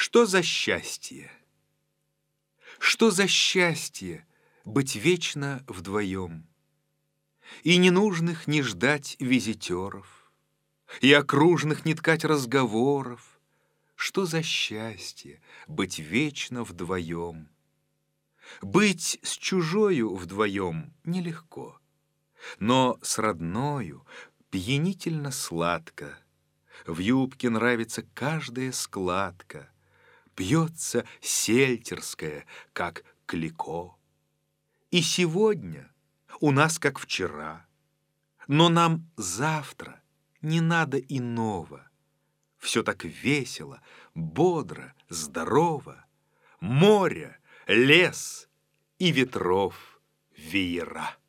Что за счастье? Что за счастье быть вечно вдвоем? И ненужных не ждать визитеров, и окружных не ткать разговоров. Что за счастье быть вечно вдвоем? Быть с чужою вдвоем нелегко, но с родною пьянительно сладко. В юбке нравится каждая складка, пьется сельтерская, как клико. И сегодня у нас, как вчера, но нам завтра не надо иного. Все так весело, бодро, здорово, море, лес и ветров веера.